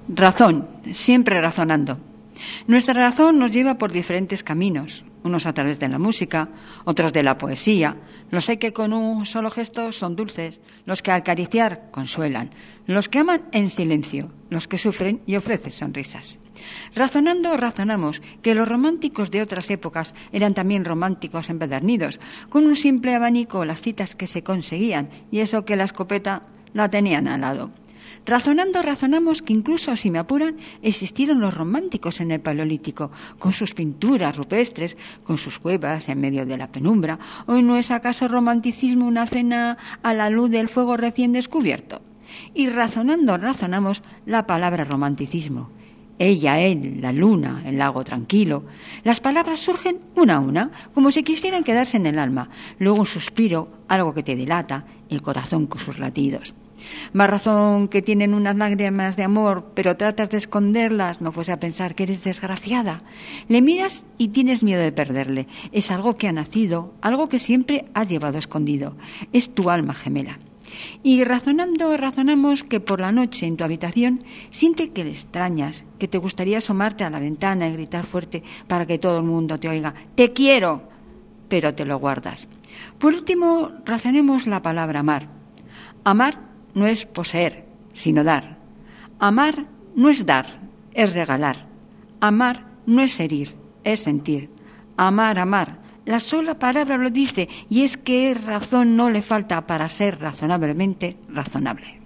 Razón, siempre razonando. Nuestra razón nos lleva por diferentes caminos, unos a través de la música, otros de la poesía. Los hay que con un solo gesto son dulces, los que al acariciar consuelan, los que aman en silencio, los que sufren y ofrecen sonrisas. Razonando, razonamos que los románticos de otras épocas eran también románticos empedernidos, con un simple abanico las citas que se conseguían y eso que la escopeta la tenían al lado. Razonando, razonamos que incluso, si me apuran, existieron los románticos en el Paleolítico, con sus pinturas rupestres, con sus cuevas en medio de la penumbra. ¿O no es acaso romanticismo una cena a la luz del fuego recién descubierto? Y razonando, razonamos la palabra romanticismo. Ella, él, la luna, el lago tranquilo. Las palabras surgen una a una, como si quisieran quedarse en el alma. Luego un suspiro, algo que te dilata, el corazón con sus latidos. Más razón que tienen unas lágrimas de amor, pero tratas de esconderlas, no fuese a pensar que eres desgraciada. Le miras y tienes miedo de perderle. Es algo que ha nacido, algo que siempre has llevado escondido. Es tu alma gemela. Y razonando, razonamos que por la noche en tu habitación siente que le extrañas, que te gustaría asomarte a la ventana y gritar fuerte para que todo el mundo te oiga. ¡Te quiero! Pero te lo guardas. Por último, razonemos la palabra amar. Amar no es poseer, sino dar. Amar no es dar, es regalar. Amar no es herir, es sentir. Amar, amar. La sola palabra lo dice, y es que razón no le falta para ser razonablemente razonable.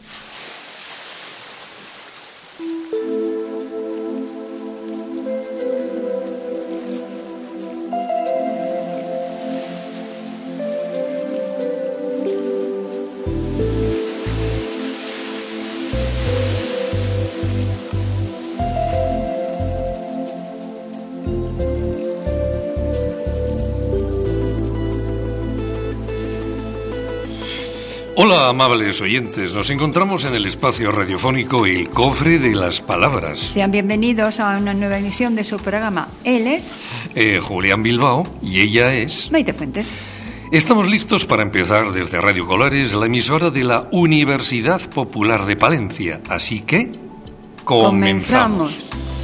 Hola, amables oyentes. Nos encontramos en el espacio radiofónico El Cofre de las Palabras. Sean bienvenidos a una nueva emisión de su programa. Él es Julián Bilbao y ella es Maite Fuentes. Estamos listos para empezar desde Radio Colares, la emisora de la Universidad Popular de Palencia. Así que comenzamos.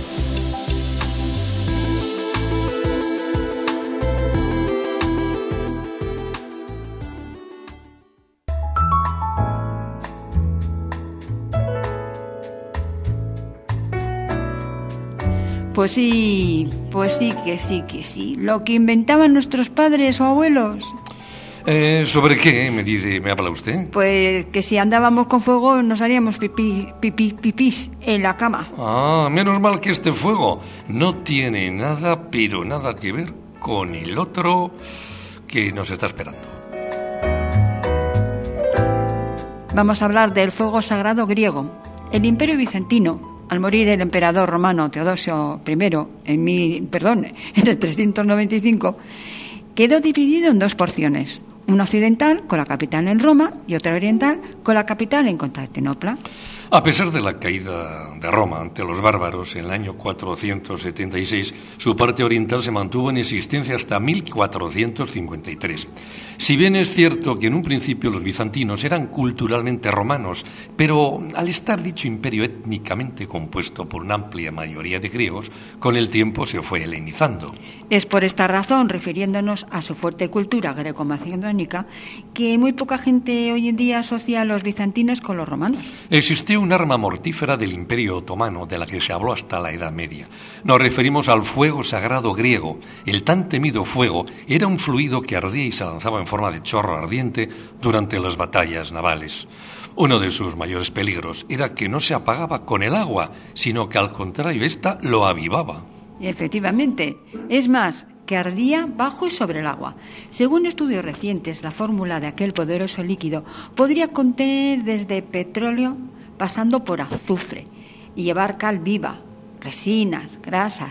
Pues sí, que sí. Lo que inventaban nuestros padres o abuelos. ¿Sobre qué me habla usted? Pues que si andábamos con fuego nos haríamos pipís en la cama. Ah, menos mal que este fuego no tiene nada, pero nada que ver con el otro que nos está esperando. Vamos a hablar del fuego sagrado griego. El Imperio Bizantino, al morir el emperador romano Teodosio I en el 395, quedó dividido en dos porciones, una occidental con la capital en Roma y otra oriental con la capital en Constantinopla. A pesar de la caída de Roma ante los bárbaros en el año 476, su parte oriental se mantuvo en existencia hasta 1453. Si bien es cierto que en un principio los bizantinos eran culturalmente romanos, pero al estar dicho imperio étnicamente compuesto por una amplia mayoría de griegos, con el tiempo se fue helenizando. Es por esta razón, refiriéndonos a su fuerte cultura greco-macedónica, que muy poca gente hoy en día asocia a los bizantinos con los romanos. Existió un arma mortífera del Imperio Otomano de la que se habló hasta la Edad Media. Nos referimos al fuego sagrado griego. El tan temido fuego era un fluido que ardía y se lanzaba en forma de chorro ardiente durante las batallas navales. Uno de sus mayores peligros era que no se apagaba con el agua, sino que al contrario, ésta lo avivaba. Efectivamente, es más, que ardía bajo y sobre el agua. Según estudios recientes, la fórmula de aquel poderoso líquido podría contener desde petróleo pasando por azufre y llevar cal viva, resinas, grasas,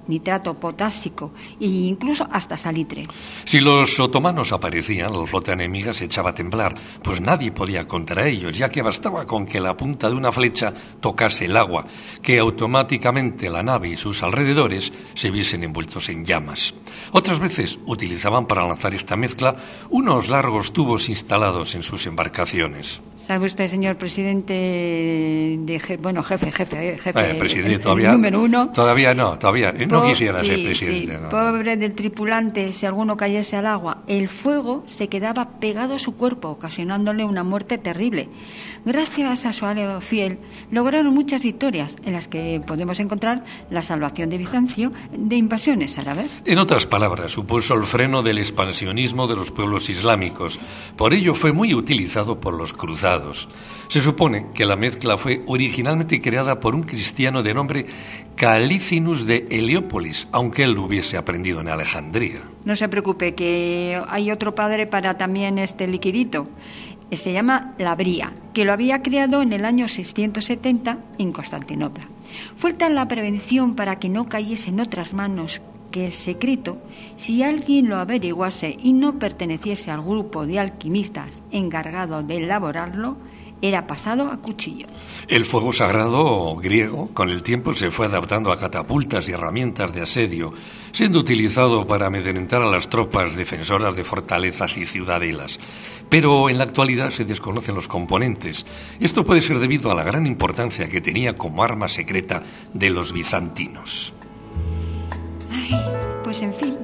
nitrato potásico e incluso hasta salitre. Si los otomanos aparecían, la flota enemiga se echaba a temblar, pues nadie podía contra ellos, ya que bastaba con que la punta de una flecha tocase el agua, que automáticamente la nave y sus alrededores se viesen envueltos en llamas. Otras veces utilizaban para lanzar esta mezcla unos largos tubos instalados en sus embarcaciones. ¿Sabe usted, señor presidente, jefe, presidente, el todavía, número uno? Todavía no quisiera ser presidente. Sí, no. Pobre del tripulante, si alguno cayese al agua, el fuego se quedaba pegado a su cuerpo, ocasionándole una muerte terrible. Gracias a su aleo fiel, lograron muchas victorias, en las que podemos encontrar la salvación de Bizancio de invasiones árabes. En otras palabras, supuso el freno del expansionismo de los pueblos islámicos. Por ello fue muy utilizado por los cruzados. Se supone que la mezcla fue originalmente creada por un cristiano de nombre Calícinus de Heliópolis, aunque él lo hubiese aprendido en Alejandría. No se preocupe, que hay otro padre para también este liquidito. Se llama Labría, que lo había creado en el año 670 en Constantinopla. Fue tal la prevención para que no cayese en otras manos que el secreto, si alguien lo averiguase y no perteneciese al grupo de alquimistas encargado de elaborarlo, era pasado a cuchillo. El fuego sagrado griego con el tiempo se fue adaptando a catapultas y herramientas de asedio, siendo utilizado para amedrentar a las tropas defensoras de fortalezas y ciudadelas. Pero en la actualidad se desconocen los componentes. Esto puede ser debido a la gran importancia que tenía como arma secreta de los bizantinos. Ay, pues en fin.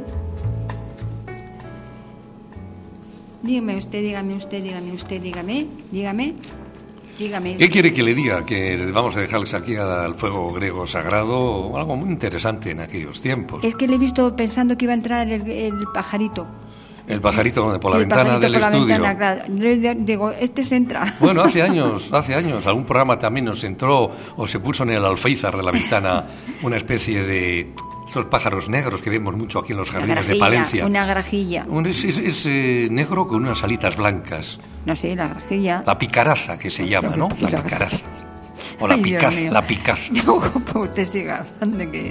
Dígame. ¿Qué quiere que le diga? Que vamos a dejarles aquí al fuego griego sagrado, algo muy interesante en aquellos tiempos. Es que le he visto pensando que iba a entrar el pajarito. El pajarito por la ventana del estudio. Claro. Digo, este se entra. Bueno, hace años, algún programa también nos entró o se puso en el alféizar de la ventana una especie de estos pájaros negros que vemos mucho aquí en los jardines de Palencia. Una grajilla. Es negro con unas alitas blancas. No sé, la grajilla. La picaraza, que se llama, ¿no? La picaraza. O la picaza. Usted siga, ande que...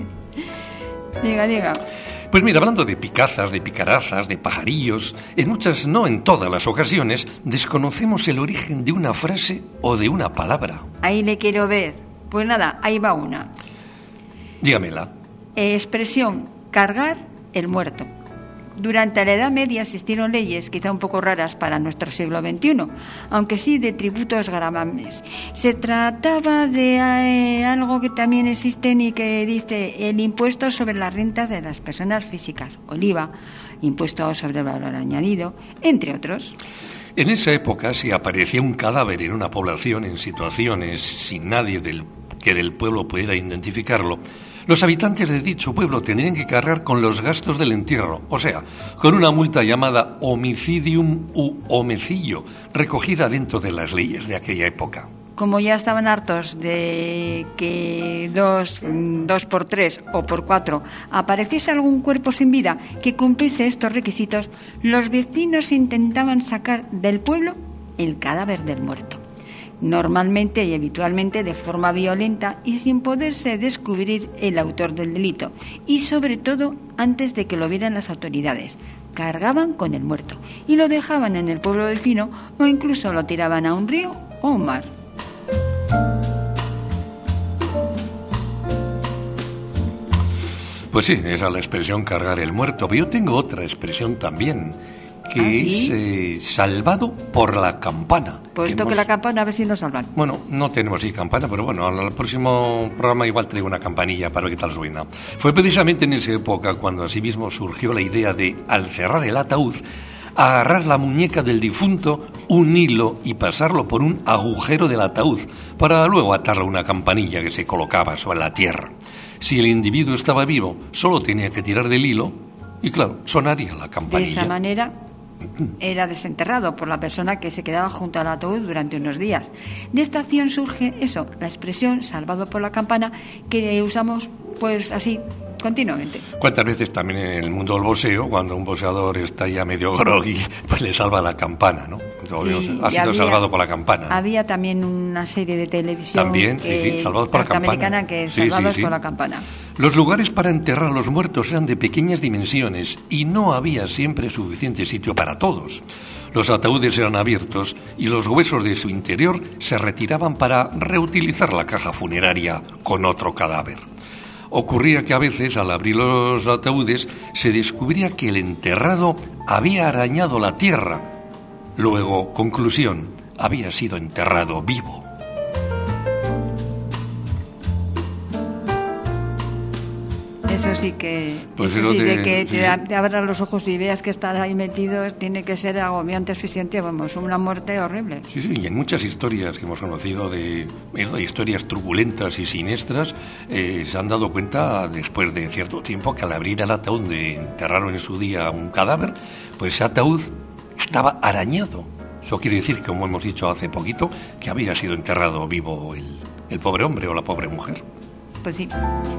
Diga. Pues mira, hablando de picazas, de picarazas, de pajarillos, en muchas, no en todas las ocasiones, desconocemos el origen de una frase o de una palabra. Ahí le quiero ver. Pues nada, ahí va una. Dígamela. Expresión, cargar el muerto. Durante la Edad Media existieron leyes quizá un poco raras para nuestro siglo XXI, aunque sí de tributos gravames. Se trataba de algo que también existen y que dice el impuesto sobre las rentas de las personas físicas, el IVA, impuesto sobre el valor añadido, entre otros. En esa época, si aparecía un cadáver en una población en situaciones sin nadie del pueblo pudiera identificarlo, los habitantes de dicho pueblo tendrían que cargar con los gastos del entierro, o sea, con una multa llamada homicidium u homicidio, recogida dentro de las leyes de aquella época. Como ya estaban hartos de que dos por tres o por cuatro apareciese algún cuerpo sin vida que cumpliese estos requisitos, los vecinos intentaban sacar del pueblo el cadáver del muerto. Normalmente y habitualmente de forma violenta y sin poderse descubrir el autor del delito, y sobre todo antes de que lo vieran las autoridades. Cargaban con el muerto y lo dejaban en el pueblo vecino o incluso lo tiraban a un río o un mar. Pues sí, esa es la expresión cargar el muerto, pero yo tengo otra expresión también, que es salvado por la campana. Pues toque la campana a ver si nos salvan. Bueno, no tenemos campana, pero bueno, al próximo programa igual traigo una campanilla para ver qué tal suena. Fue precisamente en esa época cuando asimismo surgió la idea de, al cerrar el ataúd, agarrar la muñeca del difunto, un hilo y pasarlo por un agujero del ataúd, para luego atarlo a una campanilla que se colocaba sobre la tierra. Si el individuo estaba vivo, solo tenía que tirar del hilo y claro, sonaría la campanilla. De esa manera era desenterrado por la persona que se quedaba junto al ataúd durante unos días. De esta acción surge la expresión salvado por la campana, que usamos pues así continuamente. ¿Cuántas veces también en el mundo del boxeo, cuando un boxeador está ya medio groggy, pues le salva la campana, ¿no? Sí, Ha sido salvado por la campana. Había también una serie de televisión también, sí, salvados por la campana. Que salvados por la campana. Los lugares para enterrar a los muertos eran de pequeñas dimensiones y no había siempre suficiente sitio para todos. Los ataúdes eran abiertos y los huesos de su interior se retiraban para reutilizar la caja funeraria con otro cadáver. Ocurría que a veces, al abrir los ataúdes, se descubría que el enterrado había arañado la tierra. Luego, conclusión, había sido enterrado vivo. Eso sí que, pues te abras los ojos y veas que estás ahí metido, tiene que ser agobiante, asfixiante, vamos, una muerte horrible. Sí, y en muchas historias que hemos conocido de historias turbulentas y siniestras, se han dado cuenta después de cierto tiempo que al abrir el ataúd donde enterraron en su día un cadáver, pues ese ataúd estaba arañado. Eso quiere decir, como hemos dicho hace poquito, que había sido enterrado vivo el pobre hombre o la pobre mujer. Pues sí.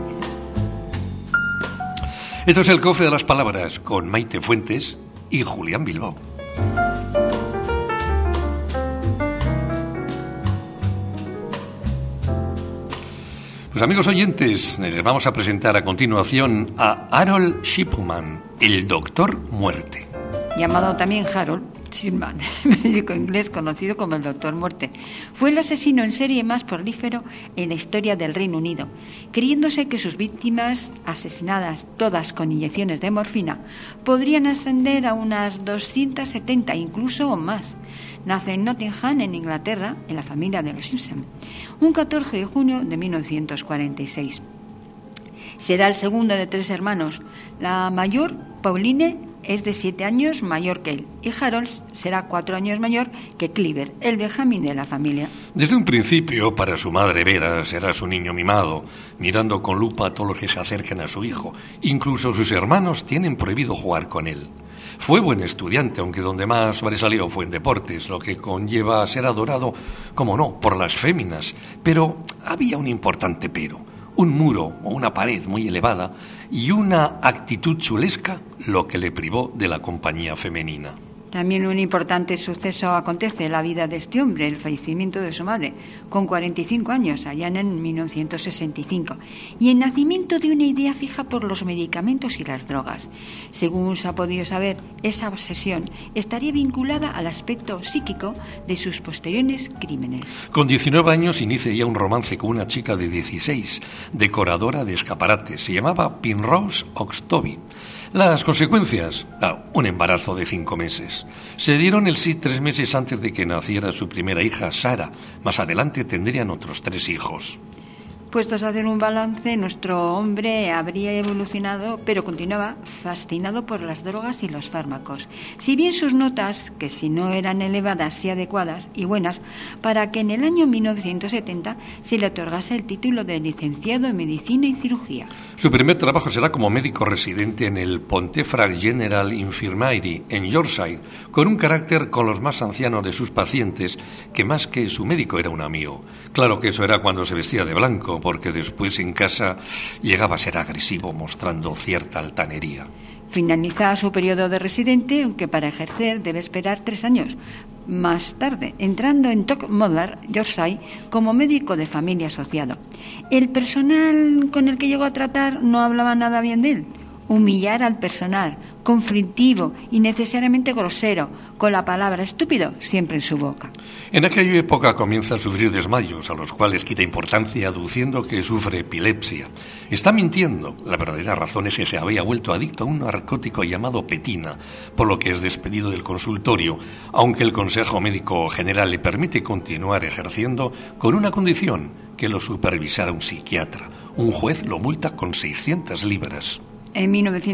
Esto es El Cofre de las Palabras con Maite Fuentes y Julián Bilbao. Pues amigos oyentes, les vamos a presentar a continuación a Harold Shipman, el Doctor Muerte. Llamado también Harold Shipman, médico inglés conocido como el Doctor Muerte. Fue el asesino en serie más prolífero en la historia del Reino Unido, creyéndose que sus víctimas, asesinadas todas con inyecciones de morfina, podrían ascender a unas 270, incluso más. Nace en Nottingham, en Inglaterra, en la familia de los Simpson, un 14 de junio de 1946. Será el segundo de 3 hermanos. La mayor, Pauline, es de 7 años mayor que él, y Harold será 4 años mayor que Cliver, el Benjamín de la familia. Desde un principio, para su madre Vera, será su niño mimado, mirando con lupa a todos los que se acercan a su hijo. Incluso sus hermanos tienen prohibido jugar con él. Fue buen estudiante, aunque donde más sobresalió fue en deportes, lo que conlleva a ser adorado, como no, por las féminas. Pero había un importante pero. Un muro o una pared muy elevada y una actitud chulesca, lo que le privó de la compañía femenina. También un importante suceso acontece en la vida de este hombre, el fallecimiento de su madre, con 45 años, allá en 1965, y el nacimiento de una idea fija por los medicamentos y las drogas. Según se ha podido saber, esa obsesión estaría vinculada al aspecto psíquico de sus posteriores crímenes. Con 19 años inicia ya un romance con una chica de 16, decoradora de escaparates. Se llamaba Penrose Oxtoby. Las consecuencias, un embarazo de 5 meses. Se dieron el sí 3 meses antes de que naciera su primera hija, Sara. Más adelante tendrían otros 3 hijos. Puestos a hacer un balance, nuestro hombre habría evolucionado, pero continuaba fascinado por las drogas y los fármacos. Si bien sus notas, que si no eran elevadas, sí adecuadas y buenas, para que en el año 1970 se le otorgase el título de licenciado en Medicina y Cirugía. Su primer trabajo será como médico residente en el Pontefract General Infirmary en Yorkshire, con un carácter con los más ancianos de sus pacientes, que más que su médico era un amigo. Claro que eso era cuando se vestía de blanco, porque después en casa llegaba a ser agresivo, mostrando cierta altanería. Finaliza su periodo de residente, aunque para ejercer debe esperar 3 años. Más tarde, entrando en Togmother, Yorkshire, como médico de familia asociado. El personal con el que llegó a tratar no hablaba nada bien de él. Humillar al personal, conflictivo y necesariamente grosero, con la palabra estúpido siempre en su boca. En aquella época comienza a sufrir desmayos, a los cuales quita importancia aduciendo que sufre epilepsia. Está mintiendo. La verdadera razón es que se había vuelto adicto a un narcótico llamado petina, por lo que es despedido del consultorio, aunque el Consejo Médico General le permite continuar ejerciendo con una condición, que lo supervisara un psiquiatra. Un juez lo multa con 600 libras. En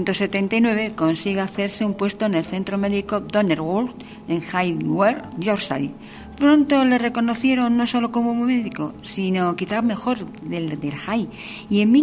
1979 consigue hacerse un puesto en el centro médico Donnerwood en Highway, Yorkshire. Pronto le reconocieron no solo como médico, sino quizá mejor del High. Y en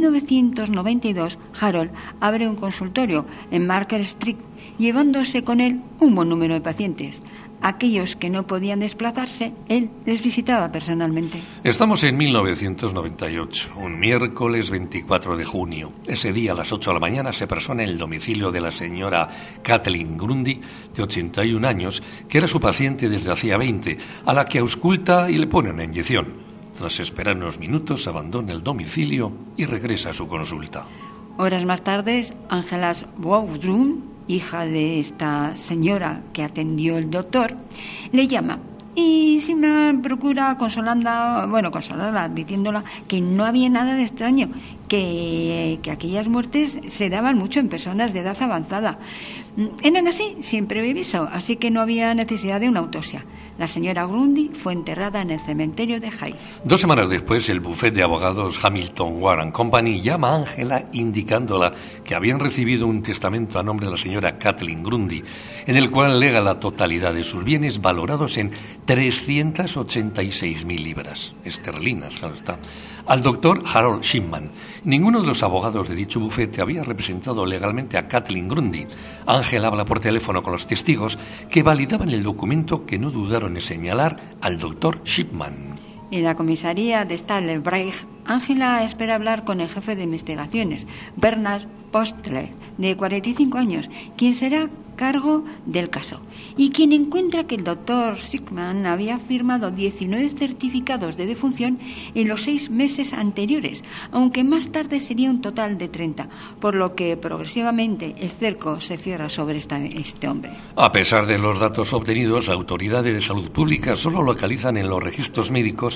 1992 Harold abre un consultorio en Market Street, llevándose con él un buen número de pacientes. Aquellos que no podían desplazarse, él les visitaba personalmente. Estamos en 1998, un miércoles 24 de junio. Ese día a las 8 de la mañana se persona en el domicilio de la señora Kathleen Grundy, de 81 años, que era su paciente desde hacía 20, a la que ausculta y le pone una inyección. Tras esperar unos minutos, abandona el domicilio y regresa a su consulta. Horas más tarde, Angela Woudrum, hija de esta señora que atendió el doctor, le llama y Simman procura consolarla, diciéndola que no había nada de extraño, que aquellas muertes se daban mucho en personas de edad avanzada. Eran así, siempre previsto, así que no había necesidad de una autopsia. La señora Grundy fue enterrada en el cementerio de Hyde. 2 semanas después, el bufete de abogados Hamilton Warren Company llama a Angela indicándola que habían recibido un testamento a nombre de la señora Kathleen Grundy, en el cual lega la totalidad de sus bienes valorados en 386.000 libras esterlinas, claro está, al doctor Harold Shipman. Ninguno de los abogados de dicho bufete había representado legalmente a Kathleen Grundy. Ángel habla por teléfono con los testigos que validaban el documento, que no dudaron en señalar al doctor Shipman. En la comisaría de Stahler-Breich, Ángela espera hablar con el jefe de investigaciones, Bernard Postler, de 45 años, quien será cargo del caso, y quien encuentra que el doctor Shipman había firmado 19 certificados de defunción en los 6 meses anteriores, aunque más tarde sería un total de 30, por lo que progresivamente el cerco se cierra sobre este hombre. A pesar de los datos obtenidos, las autoridades de salud pública solo localizan en los registros médicos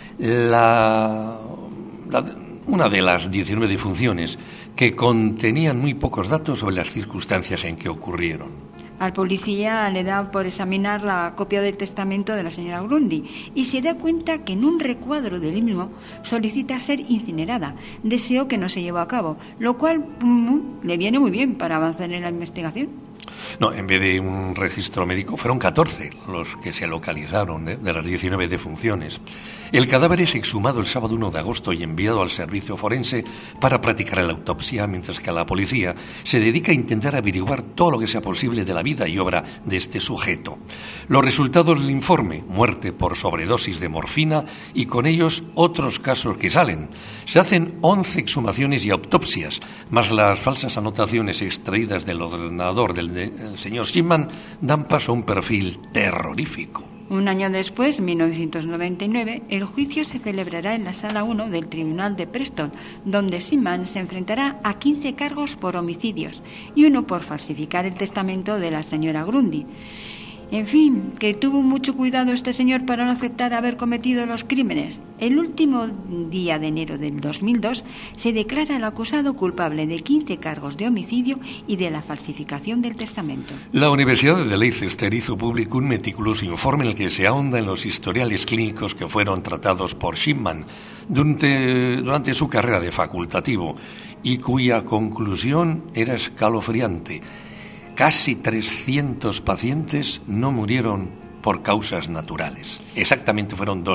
una de las 19 defunciones, que contenían muy pocos datos sobre las circunstancias en que ocurrieron. Al policía le da por examinar la copia del testamento de la señora Grundy y se da cuenta que en un recuadro del mismo solicita ser incinerada, deseo que no se llevó a cabo, lo cual le viene muy bien para avanzar en la investigación. No, en vez de un registro médico, fueron 14 los que se localizaron de las 19 defunciones. El cadáver es exhumado el sábado 1 de agosto y enviado al servicio forense para practicar la autopsia, mientras que la policía se dedica a intentar averiguar todo lo que sea posible de la vida y obra de este sujeto. Los resultados del informe: muerte por sobredosis de morfina, y con ellos otros casos que salen. Se hacen 11 exhumaciones y autopsias, más las falsas anotaciones extraídas del ordenador del señor Shipman, dan paso a un perfil terrorífico. Un año después, en 1999, el juicio se celebrará en la Sala 1 del Tribunal de Preston, donde Shipman se enfrentará a 15 cargos por homicidios y uno por falsificar el testamento de la señora Grundy. En fin, que tuvo mucho cuidado este señor para no aceptar haber cometido los crímenes. El último día de enero del 2002 se declara al acusado culpable de 15 cargos de homicidio y de la falsificación del testamento. La Universidad de Leicester hizo público un meticuloso informe en el que se ahonda en los historiales clínicos que fueron tratados por Shipman durante su carrera de facultativo, y cuya conclusión era escalofriante. Casi 300 pacientes no murieron por causas naturales. Exactamente fueron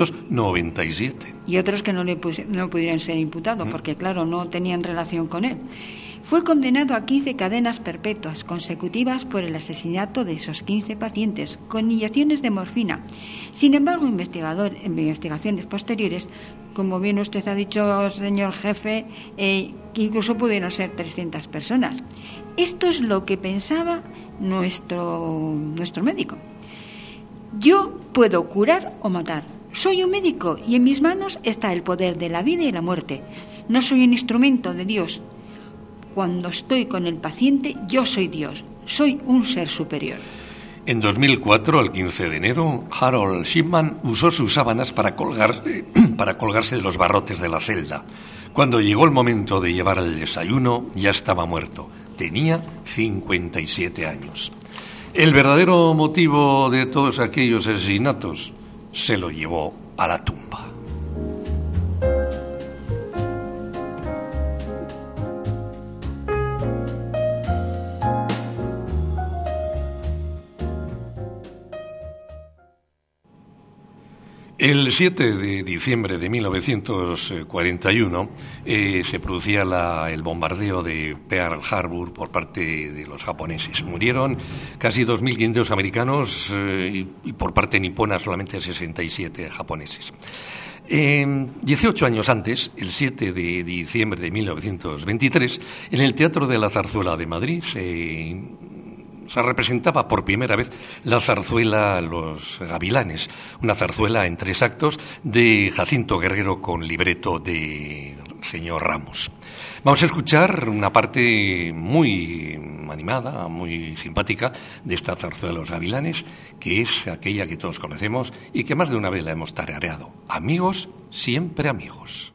297. Y otros que no pudieron ser imputados, porque claro, no tenían relación con él. Fue condenado a 15 cadenas perpetuas consecutivas por el asesinato de esos 15 pacientes con inyecciones de morfina. Sin embargo, investigaciones posteriores, como bien usted ha dicho, señor jefe, incluso pudieron ser 300 personas. Esto es lo que pensaba nuestro médico. Yo puedo curar o matar. Soy un médico y en mis manos está el poder de la vida y la muerte. No soy un instrumento de Dios. Cuando estoy con el paciente, yo soy Dios. Soy un ser superior. En 2004, el 15 de enero, Harold Shipman usó sus sábanas para colgarse de los barrotes de la celda. Cuando llegó el momento de llevar el desayuno, ya estaba muerto. Tenía 57 años. El verdadero motivo de todos aquellos asesinatos se lo llevó a la tumba. El 7 de diciembre de 1941 se producía el bombardeo de Pearl Harbor por parte de los japoneses. Murieron casi 2.500 americanos y por parte nipona solamente 67 japoneses. 18 años antes, el 7 de diciembre de 1923, en el Teatro de la Zarzuela de Madrid se representaba por primera vez la zarzuela Los Gavilanes, una zarzuela en 3 actos de Jacinto Guerrero con libreto de señor Ramos. Vamos a escuchar una parte muy animada, muy simpática de esta zarzuela Los Gavilanes, que es aquella que todos conocemos y que más de una vez la hemos tarareado. Amigos, siempre amigos.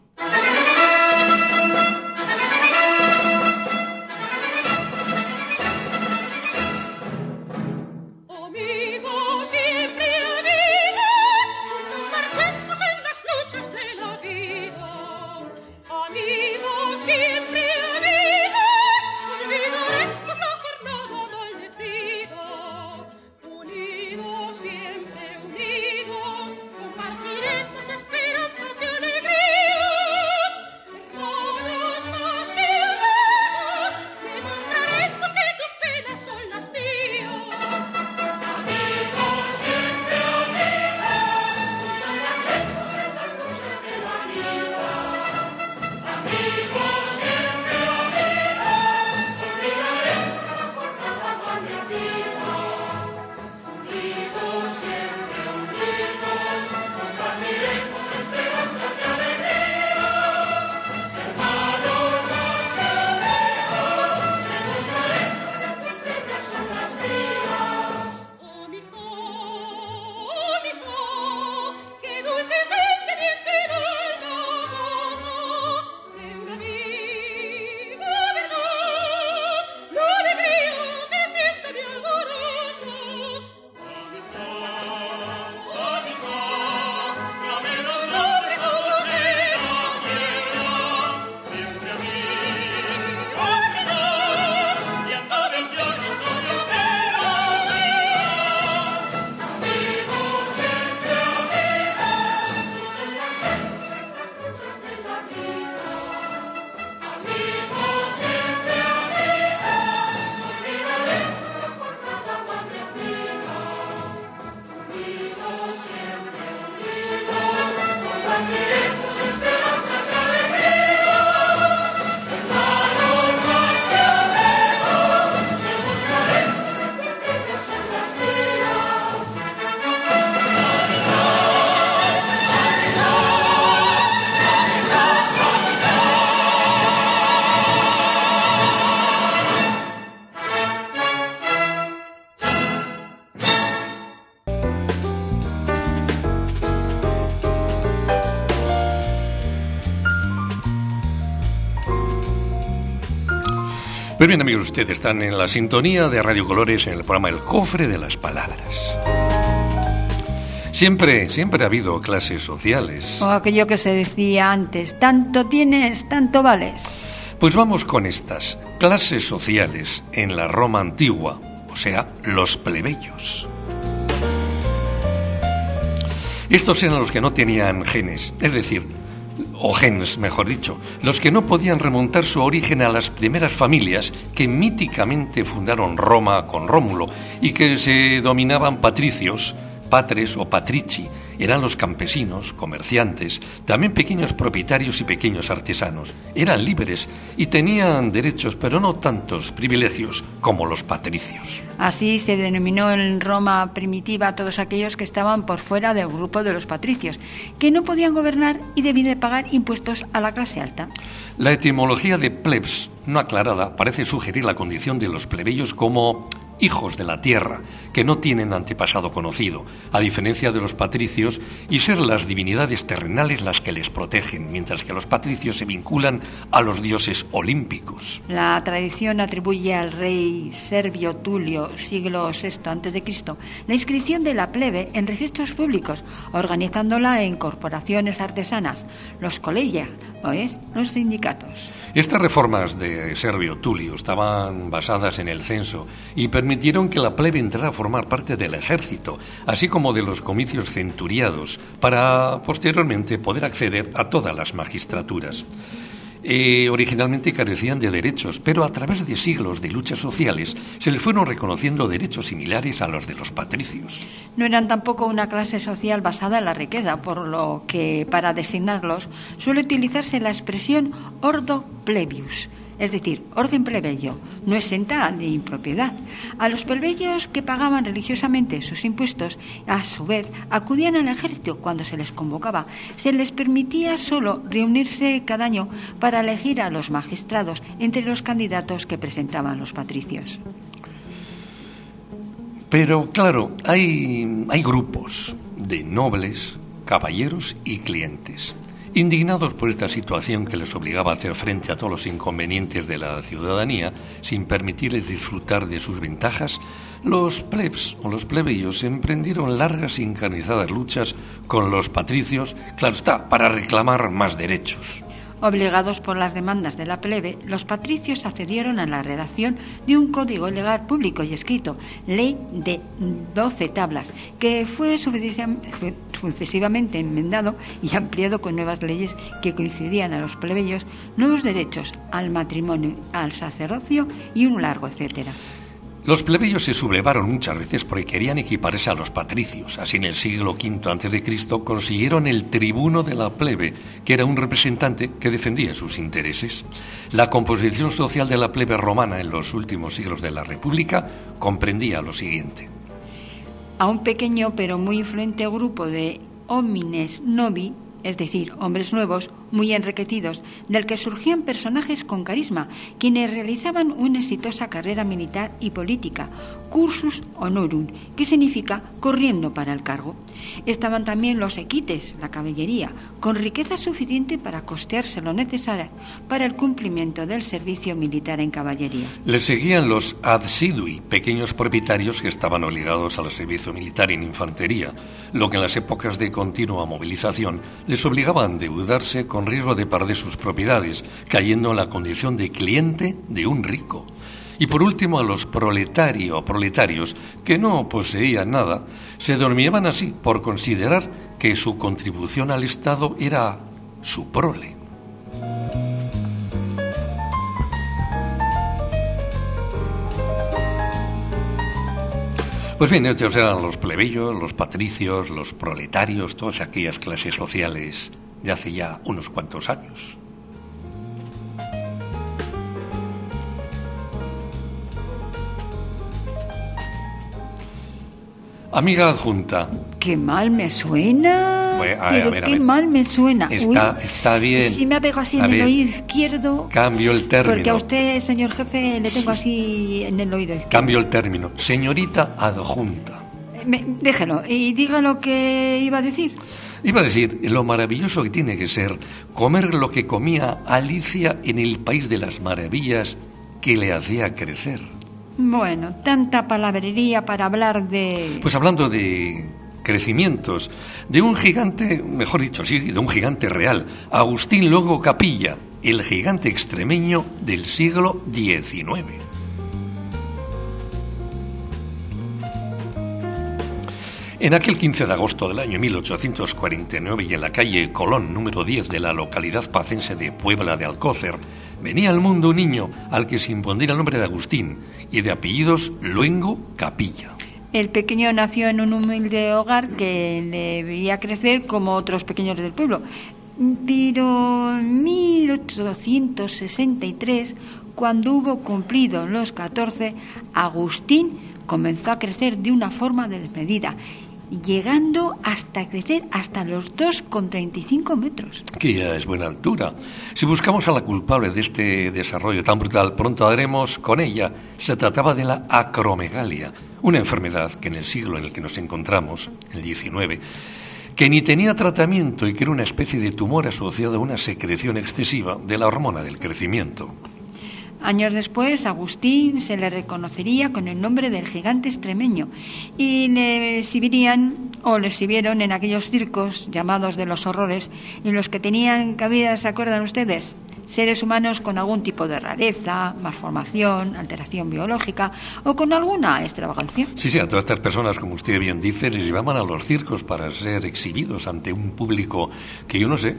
Pues bien, amigos, ustedes están en la sintonía de Radio Colores en el programa El Cofre de las Palabras. Siempre ha habido clases sociales. O aquello que se decía antes, tanto tienes, tanto vales. Pues vamos con estas clases sociales en la Roma antigua, o sea, los plebeyos. Estos eran los que no tenían genes, es decir, o gens, mejor dicho, los que no podían remontar su origen a las primeras familias que míticamente fundaron Roma con Rómulo y que se dominaban patricios, patres o patrici. Eran los campesinos, comerciantes, también pequeños propietarios y pequeños artesanos. Eran libres y tenían derechos, pero no tantos privilegios como los patricios. Así se denominó en Roma primitiva a todos aquellos que estaban por fuera del grupo de los patricios, que no podían gobernar y debían de pagar impuestos a la clase alta. La etimología de plebs, no aclarada, parece sugerir la condición de los plebeyos como hijos de la tierra, que no tienen antepasado conocido, a diferencia de los patricios, y ser las divinidades terrenales las que les protegen, mientras que los patricios se vinculan a los dioses olímpicos. La tradición atribuye al rey Servio Tulio, siglo VI a.C., la inscripción de la plebe en registros públicos, organizándola en corporaciones artesanas, los collegia, o es, los sindicatos. Estas reformas de Servio Tulio estaban basadas en el censo y permitían permitieron que la plebe entrara a formar parte del ejército, así como de los comicios centuriados, para posteriormente poder acceder a todas las magistraturas. Originalmente carecían de derechos, pero a través de siglos de luchas sociales se les fueron reconociendo derechos similares a los de los patricios. No eran tampoco una clase social basada en la riqueza, por lo que para designarlos suele utilizarse la expresión ordo plebeius, es decir, orden plebeyo, no exenta de impropiedad. A los plebeyos que pagaban religiosamente sus impuestos, a su vez, acudían al ejército cuando se les convocaba. Se les permitía solo reunirse cada año para elegir a los magistrados entre los candidatos que presentaban los patricios. Pero, claro, hay grupos de nobles, caballeros y clientes. Indignados por esta situación que les obligaba a hacer frente a todos los inconvenientes de la ciudadanía, sin permitirles disfrutar de sus ventajas, los plebs o los plebeyos emprendieron largas y encarnizadas luchas con los patricios, claro está, para reclamar más derechos. Obligados por las demandas de la plebe, los patricios accedieron a la redacción de un código legal público y escrito, Ley de 12 tablas, que fue sucesivamente enmendado y ampliado con nuevas leyes que coincidían a los plebeyos, nuevos derechos al matrimonio, al sacerdocio y un largo etcétera. Los plebeyos se sublevaron muchas veces porque querían equipararse a los patricios. Así, en el siglo V a.C. consiguieron el tribuno de la plebe, que era un representante que defendía sus intereses. La composición social de la plebe romana en los últimos siglos de la República comprendía lo siguiente. A un pequeño pero muy influente grupo de homines novi, es decir, hombres nuevos, muy enriquecidos, del que surgían personajes con carisma, quienes realizaban una exitosa carrera militar y política, cursus honorum, que significa corriendo para el cargo. Estaban también los equites, la caballería, con riqueza suficiente para costearse lo necesario para el cumplimiento del servicio militar en caballería. Les seguían los adsidui, pequeños propietarios que estaban obligados al servicio militar en infantería, lo que en las épocas de continua movilización les obligaba a endeudarse con riesgo de perder sus propiedades, cayendo en la condición de cliente de un rico. Y por último, a los proletarios que no poseían nada, se dormían así por considerar que su contribución al Estado era su prole. Pues bien, estos eran los plebeyos, los patricios, los proletarios, todas aquellas clases sociales de hace ya unos cuantos años. Amiga adjunta. ¡Qué mal me suena! Bueno, a ver. Mal me suena. Está bien. Si me ha pegado así en el oído izquierdo... Cambio el término. Porque a usted, señor jefe, le tengo así en el oído izquierdo. Cambio el término. Señorita adjunta. Déjelo y diga lo que iba a decir. Iba a decir lo maravilloso que tiene que ser comer lo que comía Alicia en el País de las Maravillas, que le hacía crecer. Bueno, tanta palabrería para hablar de... Pues hablando de crecimientos, de un gigante, mejor dicho, sí, de un gigante real, Agustín Longo Capilla, el gigante extremeño del siglo XIX. En aquel 15 de agosto del año 1849 y en la calle Colón, número 10 de la localidad pacense de Puebla de Alcócer, venía al mundo un niño al que se impondría el nombre de Agustín y de apellidos Luengo Capilla. El pequeño nació en un humilde hogar que le veía crecer como otros pequeños del pueblo. Pero en 1863, cuando hubo cumplido los 14, Agustín comenzó a crecer de una forma desmedida, llegando hasta crecer hasta los 2,35 metros. Que ya es buena altura. Si buscamos a la culpable de este desarrollo tan brutal, pronto daremos con ella. Se trataba de la acromegalia, una enfermedad que en el siglo en el que nos encontramos, el XIX, que ni tenía tratamiento y que era una especie de tumor asociado a una secreción excesiva de la hormona del crecimiento. Años después, Agustín se le reconocería con el nombre del gigante extremeño y le exhibieron en aquellos circos llamados de los horrores, en los que tenían cabida, ¿se acuerdan ustedes? seres humanos con algún tipo de rareza, malformación, alteración biológica o con alguna extravagancia. Sí, a todas estas personas, como usted bien dice, les llevaban a los circos para ser exhibidos ante un público que yo no sé,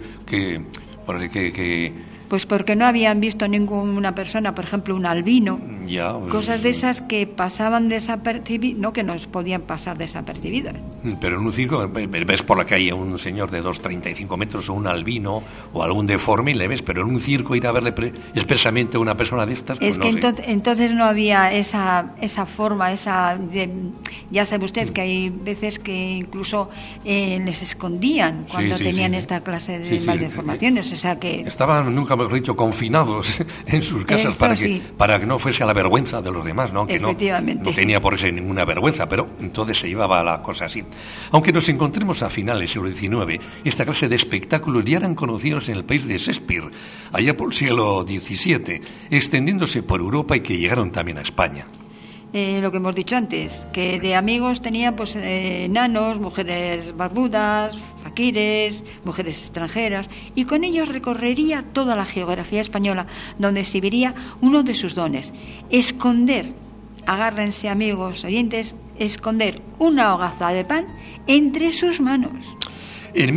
Pues porque no habían visto ninguna persona, por ejemplo, un albino, cosas de esas que pasaban desapercibidas, no que nos podían pasar desapercibidas. Pero en un circo ves por la calle a un señor de 2,35 metros o un albino o algún deforme y le ves, pero en un circo ir a verle expresamente a una persona de estas, pues es que entonces no había esa forma, ya sabe usted que hay veces que incluso les escondían cuando tenían esta clase de maldeformaciones, o sea que estaban, nunca mejor dicho, confinados en sus casas para que no fuese a la vergüenza de los demás, ¿no? Que no tenía por eso ninguna vergüenza, pero entonces se llevaba la cosa así. Aunque nos encontremos a finales del siglo XIX, esta clase de espectáculos ya eran conocidos en el país de Shakespeare, allá por el siglo XVII, extendiéndose por Europa y que llegaron también a España. Lo que hemos dicho antes, que de amigos tenía pues enanos, mujeres barbudas, faquires, mujeres extranjeras, y con ellos recorrería toda la geografía española, donde exhibiría uno de sus dones: esconder, agárrense amigos oyentes, esconder una hogaza de pan entre sus manos. En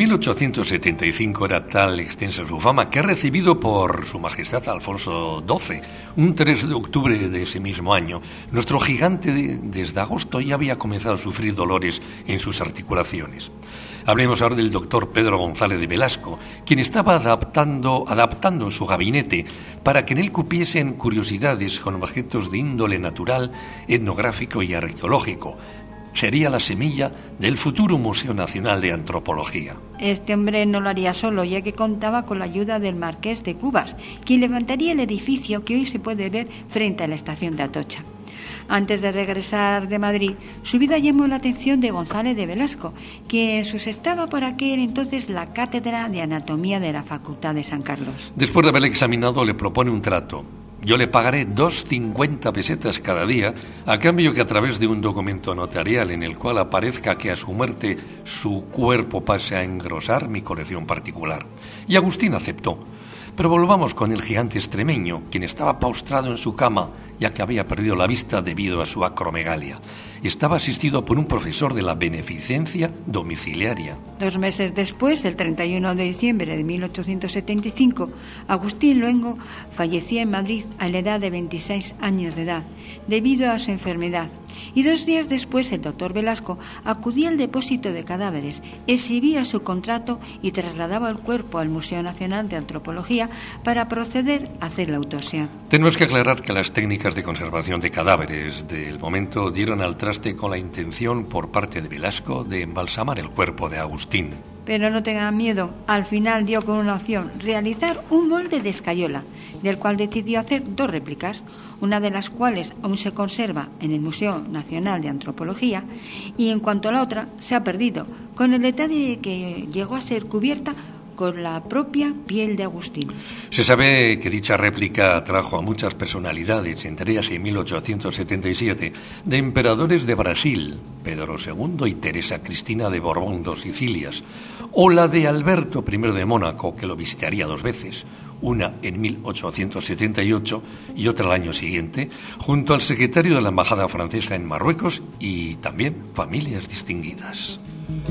1875 era tal extensa su fama que ha recibido por su majestad Alfonso XII, un 3 de octubre de ese mismo año, nuestro gigante desde agosto ya había comenzado a sufrir dolores en sus articulaciones. Hablemos ahora del doctor Pedro González de Velasco, quien estaba adaptando su gabinete para que en él cupiesen curiosidades con objetos de índole natural, etnográfico y arqueológico. Sería la semilla del futuro Museo Nacional de Antropología. Este hombre no lo haría solo, ya que contaba con la ayuda del Marqués de Cubas, quien levantaría el edificio que hoy se puede ver frente a la estación de Atocha. Antes de regresar de Madrid, su vida llamó la atención de González de Velasco, quien sustentaba por aquel entonces la cátedra de anatomía de la Facultad de San Carlos. Después de haberle examinado, le propone un trato. Yo le pagaré 2,50 pesetas cada día, a cambio que a través de un documento notarial en el cual aparezca que a su muerte su cuerpo pase a engrosar mi colección particular. Y Agustín aceptó. Pero volvamos con el gigante extremeño, quien estaba postrado en su cama, ya que había perdido la vista debido a su acromegalia. Estaba asistido por un profesor de la beneficencia domiciliaria. 2 meses después, el 31 de diciembre de 1875, Agustín Luengo fallecía en Madrid a la edad de 26 años de edad, debido a su enfermedad. Y 2 días después, el doctor Velasco acudía al depósito de cadáveres, exhibía su contrato y trasladaba el cuerpo al Museo Nacional de Antropología para proceder a hacer la autopsia. Tenemos que aclarar que las técnicas de conservación de cadáveres del momento dieron al traste con la intención por parte de Velasco de embalsamar el cuerpo de Agustín. Pero no tengan miedo, al final dio con una opción: realizar un molde de escayola, del cual decidió hacer 2 réplicas, una de las cuales aún se conserva en el Museo Nacional de Antropología, y en cuanto a la otra, se ha perdido, con el detalle de que llegó a ser cubierta con la propia piel de Agustín. Se sabe que dicha réplica atrajo a muchas personalidades, entre ellas en 1877, de emperadores de Brasil, Pedro II y Teresa Cristina de Borbón dos Sicilias, o la de Alberto I de Mónaco, que lo visitaría 2 veces, una en 1878 y otra el año siguiente, junto al secretario de la Embajada Francesa en Marruecos y también familias distinguidas.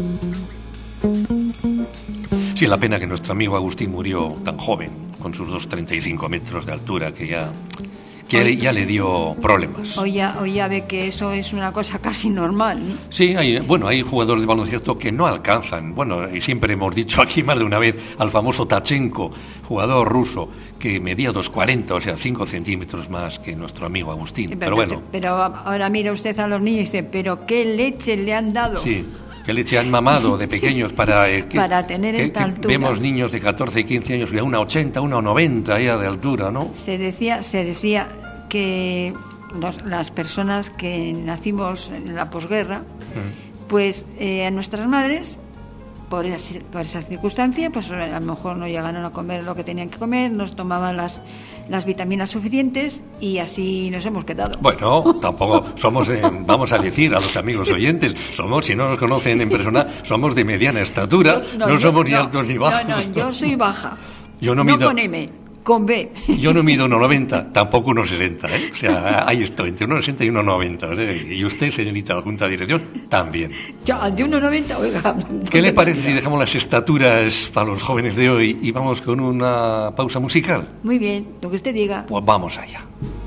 Sí, la pena que nuestro amigo Agustín murió tan joven, con sus 2,35 metros de altura, que ya le dio problemas. Hoy ya ve que eso es una cosa casi normal, ¿no? Sí, hay jugadores de baloncesto que no alcanzan. Bueno, y siempre hemos dicho aquí más de una vez al famoso Tachenko, jugador ruso, que medía 2,40, o sea, 5 centímetros más que nuestro amigo Agustín. Pero bueno. Pero ahora mira usted a los niños y dice, ¿pero qué leche le han dado? Sí. Que leche han mamado de pequeños para tener esta altura. Vemos niños de 14 y 15 años que a 1,80, 1,90 ya de altura, ¿no? Se decía que las personas que nacimos en la posguerra, pues a nuestras madres, por esa circunstancia, pues a lo mejor no llegaron a comer lo que tenían que comer, nos tomaban las vitaminas suficientes y así nos hemos quedado. Bueno, tampoco somos, vamos a decir a los amigos oyentes, somos, si no nos conocen en persona, somos de mediana estatura, no somos ni altos ni bajos. No, yo soy baja. Yo no con M, Con B. Yo no mido 1,90, tampoco 1,60, ¿eh? O sea, ahí estoy, entre 1,60 y 1,90. ¿Eh? Y usted, señorita de la Junta de Dirección, también. Ya, de 1,90, oiga. ¿Qué le parece si dejamos las estaturas para los jóvenes de hoy y vamos con una pausa musical? Muy bien, lo que usted diga. Pues vamos allá.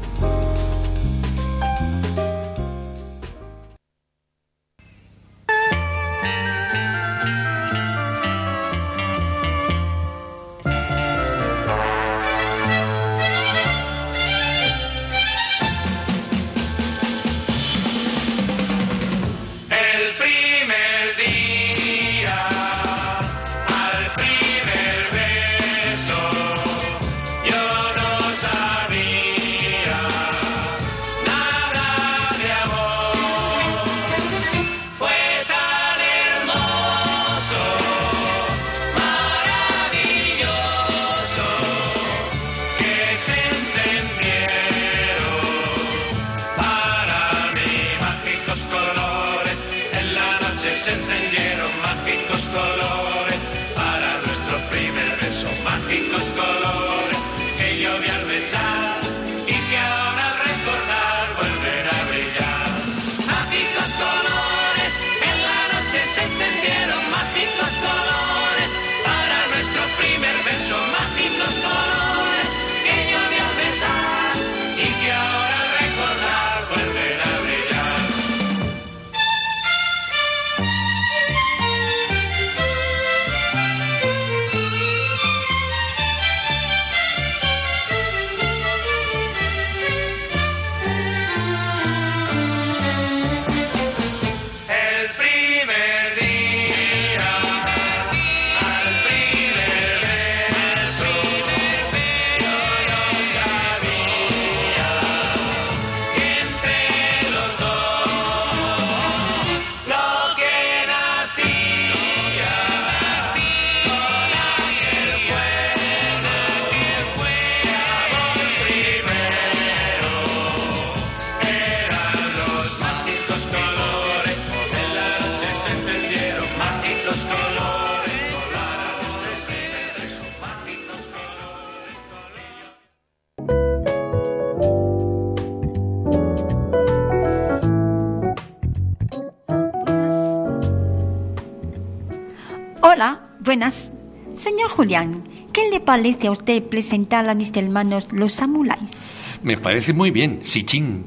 Hola, buenas. Señor Julián, ¿qué le parece a usted presentar a mis hermanos los samuráis? Me parece muy bien, Sichin.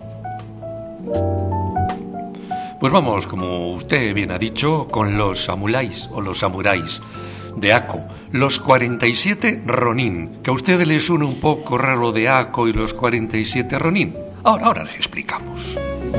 Pues vamos, como usted bien ha dicho, con los samuráis o los samuráis de Ako, los 47 Ronin, que a ustedes les suena un poco raro de Ako y los 47 Ronin. Ahora les explicamos.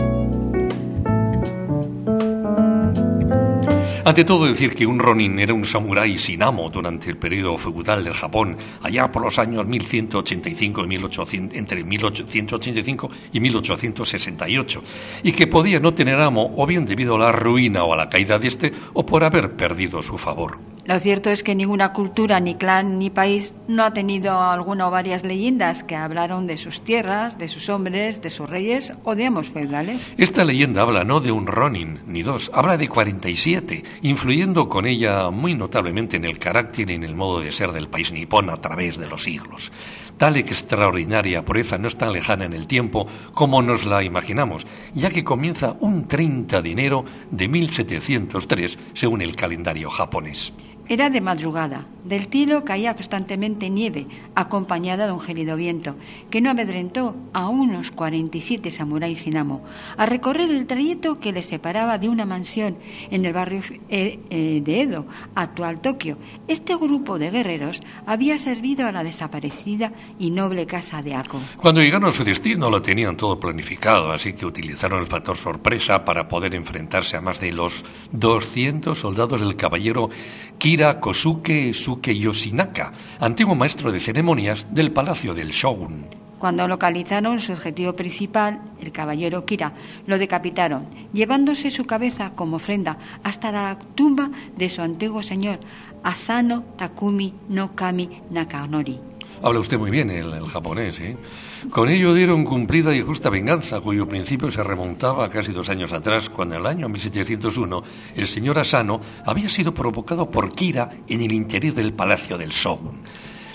Ante todo, decir que un Ronin era un samurái sin amo durante el periodo feudal del Japón, allá por los años 1185 y 1800, entre 1885 y 1868, y que podía no tener amo o bien debido a la ruina o a la caída de este, o por haber perdido su favor. Lo cierto es que ninguna cultura, ni clan, ni país no ha tenido alguna o varias leyendas que hablaron de sus tierras, de sus hombres, de sus reyes o de amos feudales. Esta leyenda habla no de un Ronin ni dos, habla de 47, influyendo con ella muy notablemente en el carácter y en el modo de ser del país nipón a través de los siglos. Tal extraordinaria pureza no es tan lejana en el tiempo como nos la imaginamos, ya que comienza un 30 de enero de 1703, según el calendario japonés. Era de madrugada. Del cielo caía constantemente nieve, acompañada de un gélido viento, que no amedrentó a unos 47 samuráis sin amo, a recorrer el trayecto que les separaba de una mansión en el barrio de Edo, actual Tokio. Este grupo de guerreros había servido a la desaparecida y noble casa de Ako. Cuando llegaron a su destino lo tenían todo planificado, así que utilizaron el factor sorpresa para poder enfrentarse a más de los 200 soldados del caballero Kira Kosuke Suke Yoshinaka, antiguo maestro de ceremonias del palacio del shogun. Cuando localizaron su objetivo principal, el caballero Kira, lo decapitaron, llevándose su cabeza como ofrenda hasta la tumba de su antiguo señor, Asano Takumi no Kami Nakanori. Habla usted muy bien el japonés, ¿eh? Con ello dieron cumplida y justa venganza, cuyo principio se remontaba a casi 2 años atrás, cuando en el año 1701 el señor Asano había sido provocado por Kira en el interior del palacio del shogun.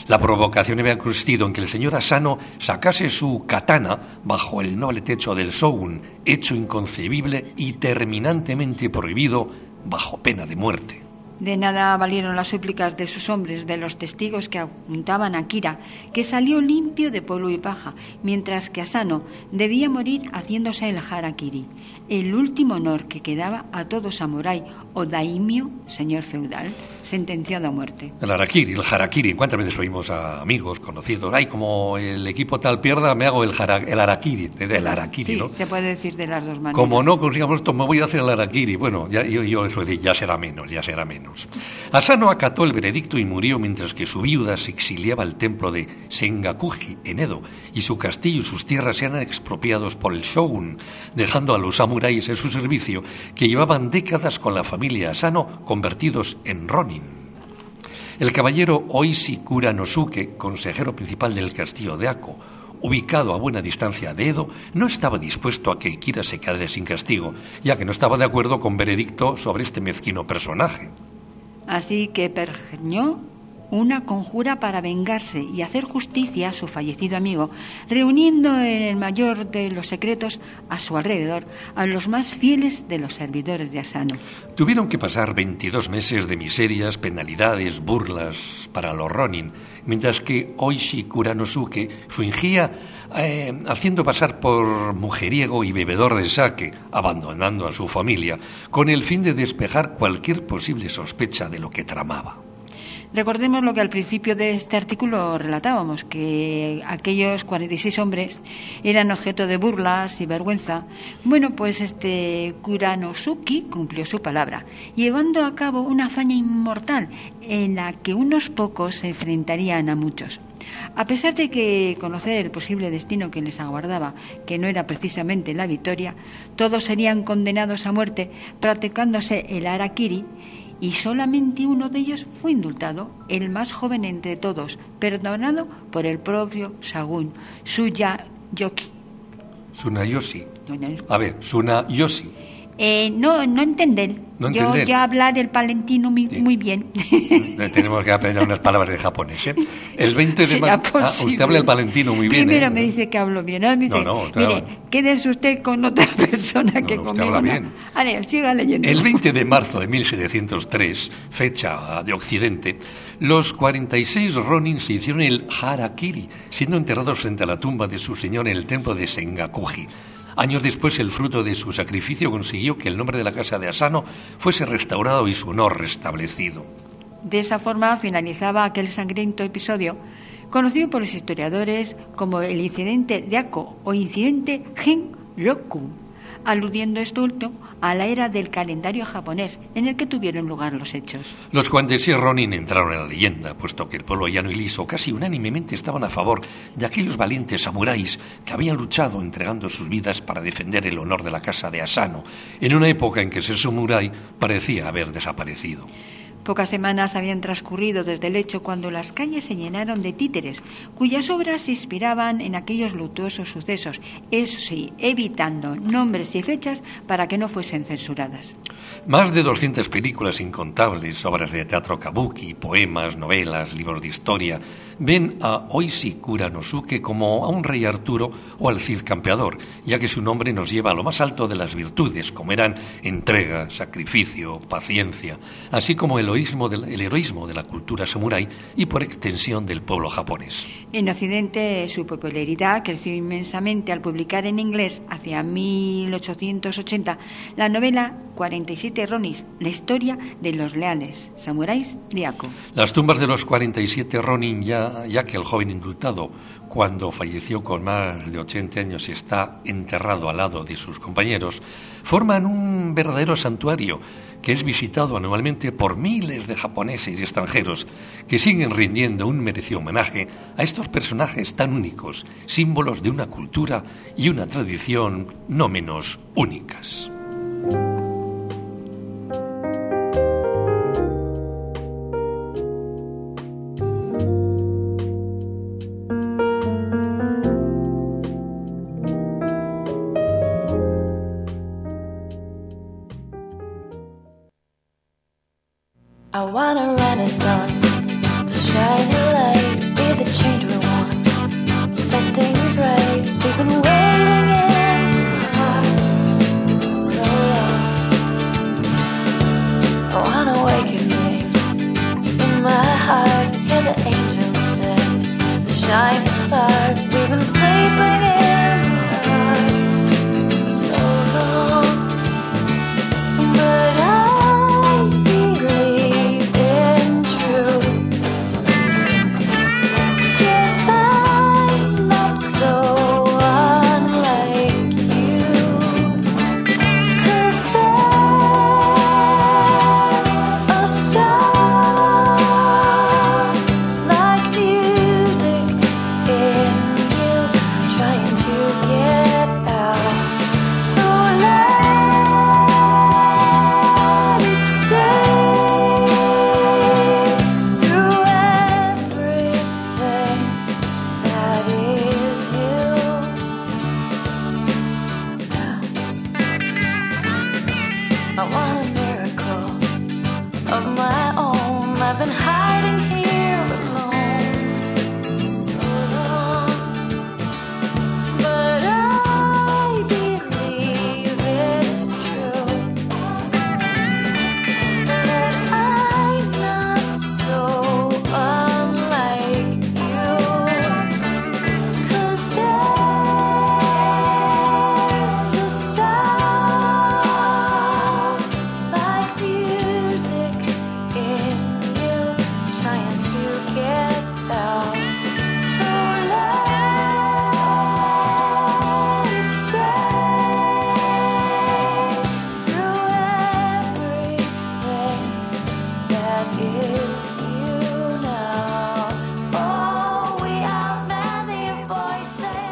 La provocación había consistido en que el señor Asano sacase su katana bajo el noble techo del shogun, hecho inconcebible y terminantemente prohibido bajo pena de muerte. De nada valieron las súplicas de sus hombres, de los testigos que apuntaban a Kira, que salió limpio de polvo y paja, mientras que Asano debía morir haciéndose el harakiri, el último honor que quedaba a todo samurái o daimyo, señor feudal, sentenciado a muerte. El harakiri. ¿Cuántas veces lo oímos a amigos, conocidos? Ay, como el equipo tal pierda, me hago el harakiri. El harakiri, sí, ¿no? Se puede decir de las dos maneras. Como no consigamos esto, me voy a hacer el harakiri. Bueno, yo eso decir, ya será menos. Asano acató el veredicto y murió mientras que su viuda se exiliaba al templo de Sengakuji en Edo y su castillo y sus tierras eran expropiados por el shogun, dejando a los samuráis en su servicio que llevaban décadas con la familia Asano convertidos en ronin. El caballero Oishi Kuranosuke, consejero principal del castillo de Ako, ubicado a buena distancia de Edo, no estaba dispuesto a que Kira se quedara sin castigo, ya que no estaba de acuerdo con veredicto sobre este mezquino personaje. Así que pergeñó una conjura para vengarse y hacer justicia a su fallecido amigo, reuniendo en el mayor de los secretos a su alrededor a los más fieles de los servidores de Asano. Tuvieron que pasar 22 meses de miserias, penalidades, burlas para los ronin, mientras que Oishi Kuranosuke fingía haciendo pasar por mujeriego y bebedor de sake, abandonando a su familia, con el fin de despejar cualquier posible sospecha de lo que tramaba. Recordemos lo que al principio de este artículo relatábamos, que aquellos 46 hombres eran objeto de burlas y vergüenza. Bueno, pues Kuranosuke cumplió su palabra, llevando a cabo una hazaña inmortal en la que unos pocos se enfrentarían a muchos. A pesar de que conocer el posible destino que les aguardaba, que no era precisamente la victoria, todos serían condenados a muerte practicándose el harakiri, y solamente uno de ellos fue indultado, el más joven entre todos, perdonado por el propio Shogun, Tsunayoshi. Tsunayoshi. No entender. Yo ya hablar el palentino muy bien. Tenemos que aprender unas palabras de japonés, ¿eh? El 20 de marzo. Usted habla el palentino muy bien. Primero me dice que hablo bien. Ahora me dice, mire, quédese usted con otra persona que conmigo. Usted habla bien. Vale, siga leyendo. El 20 de marzo de 1703, fecha de Occidente, los 46 ronin se hicieron el harakiri, siendo enterrados frente a la tumba de su señor en el templo de Sengakuji. Años después, el fruto de su sacrificio consiguió que el nombre de la casa de Asano fuese restaurado y su honor restablecido. De esa forma finalizaba aquel sangriento episodio, conocido por los historiadores como el incidente de Ako o incidente Genroku, aludiendo esto último a la era del calendario japonés en el que tuvieron lugar los hechos. Los 46 ronin entraron en la leyenda, puesto que el pueblo llano y liso casi unánimemente estaban a favor de aquellos valientes samuráis que habían luchado entregando sus vidas para defender el honor de la casa de Asano, en una época en que ser samurái parecía haber desaparecido. Pocas semanas habían transcurrido desde el hecho cuando las calles se llenaron de títeres, cuyas obras se inspiraban en aquellos luctuosos sucesos, eso sí, evitando nombres y fechas para que no fuesen censuradas. Más de 200 películas incontables, obras de teatro kabuki, poemas, novelas, libros de historia, ven a Oishi Kuranosuke como a un rey Arturo o al Cid campeador, ya que su nombre nos lleva a lo más alto de las virtudes, como eran entrega, sacrificio, paciencia, así como el heroísmo de la cultura samurái y por extensión del pueblo japonés. En Occidente su popularidad creció inmensamente al publicar en inglés hacia 1880 la novela 47 Ronis, la historia de los leales samuráis de Ako. Las tumbas de los 47 ronin, ya que el joven indultado, cuando falleció con más de 80 años, está enterrado al lado de sus compañeros, forman un verdadero santuario que es visitado anualmente por miles de japoneses y extranjeros que siguen rindiendo un merecido homenaje a estos personajes tan únicos, símbolos de una cultura y una tradición no menos únicas. I want a renaissance to shine a light shiny spark. We've been sleeping in the dark so long, but I believe in truth. Yes, I'm not so unlike you, 'cause there's a sound like music in you, trying to get out. So let it sing through everything that is you. I want a miracle of my own. I've been hiding here alone so long, but I believe it's true that I'm not so unlike you, 'cause there's a sound like music in you, trying to get out. So let it sing through everything that is you now. Oh, we are many voices.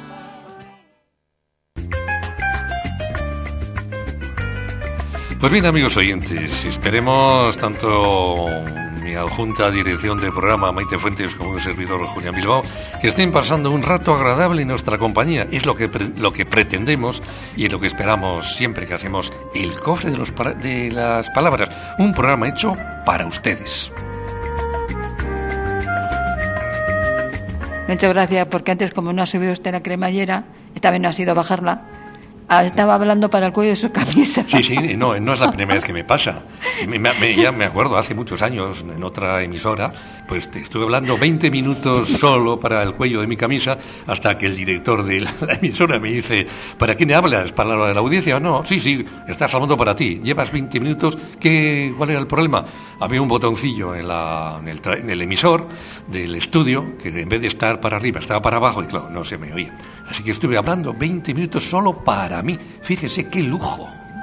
Pues bien, amigos oyentes, esperemos tanto mi adjunta dirección del programa, Maite Fuentes, como un servidor, Julián Bilbao, que estén pasando un rato agradable en nuestra compañía. Es lo que pretendemos y es lo que esperamos siempre que hacemos El Cofre de las Palabras, un programa hecho para ustedes. Muchas gracias, porque antes, como no ha subido usted la cremallera, esta vez no ha sido bajarla, estaba hablando para el cuello de su camisa. Sí, no es la primera vez que me pasa. Ya me acuerdo, hace muchos años, en otra emisora, pues te estuve hablando 20 minutos solo para el cuello de mi camisa, hasta que el director de la emisora me dice: ¿para quién hablas? ¿Para la de la audiencia? No, sí, estás hablando para ti. Llevas 20 minutos, ¿cuál era el problema? Había un botoncillo en el emisor del estudio, que en vez de estar para arriba, estaba para abajo, y claro, no se me oía. Así que estuve hablando 20 minutos solo para mí. Fíjese qué lujo.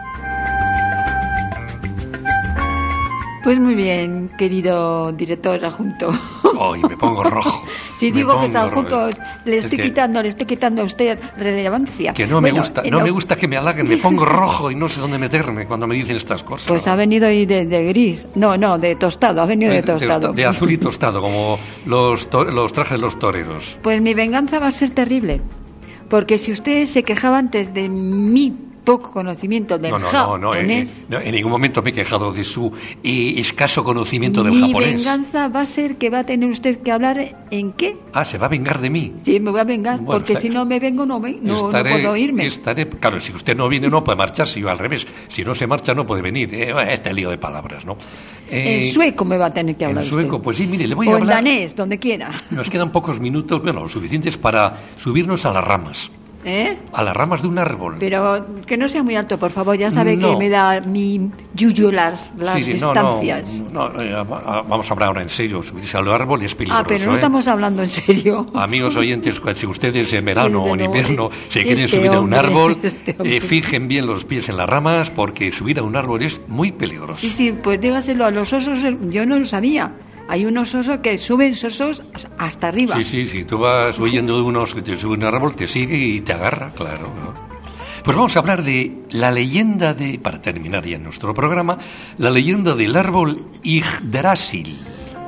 Pues muy bien, querido director adjunto. Hoy me pongo rojo. Si digo que es adjunto, le estoy quitando a usted relevancia. Que no me gusta que me halaguen, me pongo rojo y no sé dónde meterme cuando me dicen estas cosas. Pues ha venido hoy de gris, de tostado, ha venido de tostado. De azul y tostado, como los trajes de los toreros. Pues mi venganza va a ser terrible, porque si usted se quejaba antes de mi poco conocimiento del japonés... En ningún momento me he quejado de su escaso conocimiento del japonés. Mi venganza va a ser que va a tener usted que hablar ¿en qué? ¿Se va a vengar de mí? Sí, me voy a vengar, bueno, porque si no me vengo no puedo irme. Claro, si usted no viene no puede marcharse, yo al revés. Si no se marcha no puede venir. Este lío de palabras, ¿no? En sueco me va a tener que hablar En sueco, usted. Pues sí, mire, le voy a hablar... O en danés, donde quiera. Nos quedan pocos minutos, lo suficientes para subirnos a las ramas. A las ramas de un árbol. Pero que no sea muy alto, por favor. Ya sabe que me da mi yuyu las distancias. Vamos a hablar ahora en serio. Subirse al árbol es peligroso. Pero no estamos hablando en serio. Amigos oyentes, si ustedes en verano o en invierno se quieren subir a un árbol, fijen bien los pies en las ramas, porque subir a un árbol es muy peligroso. Sí, pues dígaselo a los osos. Yo no lo sabía. Hay unos osos que suben osos hasta arriba. Sí, tú vas huyendo de unos que te suben a un árbol, te sigue y te agarra, claro, ¿no? Pues vamos a hablar de la leyenda para terminar ya nuestro programa, la leyenda del árbol Yggdrasil.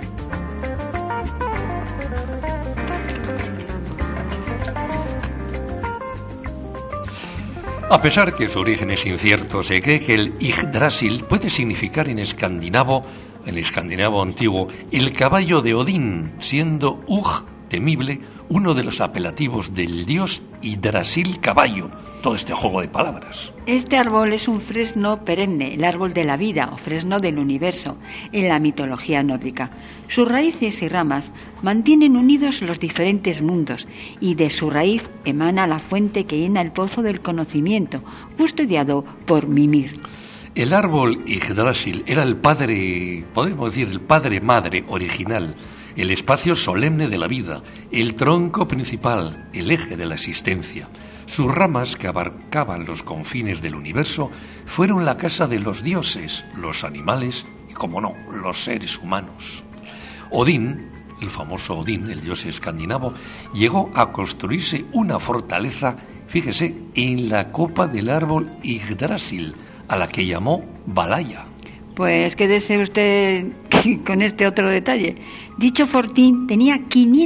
A pesar que su origen es incierto, se cree que el Yggdrasil puede significar en escandinavo antiguo, el caballo de Odín, siendo Ugg temible, uno de los apelativos del dios Yggdrasil caballo. Todo este juego de palabras. Este árbol es un fresno perenne, el árbol de la vida o fresno del universo, en la mitología nórdica. Sus raíces y ramas mantienen unidos los diferentes mundos y de su raíz emana la fuente que llena el pozo del conocimiento, custodiado por Mimir. El árbol Yggdrasil era el padre, podemos decir, el padre-madre original, el espacio solemne de la vida, el tronco principal, el eje de la existencia. Sus ramas, que abarcaban los confines del universo, fueron la casa de los dioses, los animales y, como no, los seres humanos. Odín, el famoso Odín, el dios escandinavo, llegó a construirse una fortaleza, fíjese, en la copa del árbol Yggdrasil, a la que llamó Valhalla. Pues quédese usted con este otro detalle. Dicho fortín tenía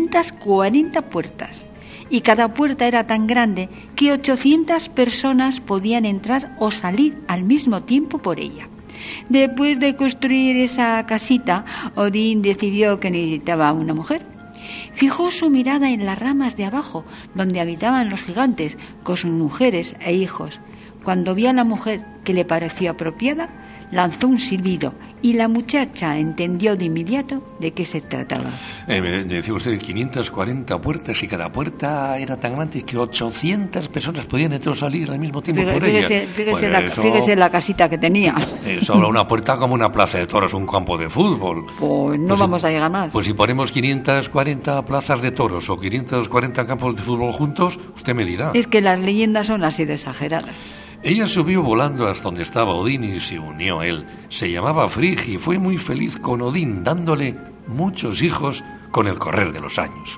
540 puertas. Y cada puerta era tan grande que 800 personas podían entrar o salir al mismo tiempo por ella. Después de construir esa casita, Odín decidió que necesitaba una mujer. Fijó su mirada en las ramas de abajo, donde habitaban los gigantes, con sus mujeres e hijos. Cuando vio a la mujer que le pareció apropiada, lanzó un silbido y la muchacha entendió de inmediato de qué se trataba. Decía usted 540 puertas y cada puerta era tan grande que 800 personas podían entrar o salir al mismo tiempo por ella. Fíjese la casita que tenía. Solo una puerta como una plaza de toros, un campo de fútbol. Pues no vamos a llegar más. Pues si ponemos 540 plazas de toros o 540 campos de fútbol juntos, usted me dirá. Es que las leyendas son así de exageradas. Ella subió volando hasta donde estaba Odín y se unió a él. Se llamaba Frigg y fue muy feliz con Odín, dándole muchos hijos con el correr de los años.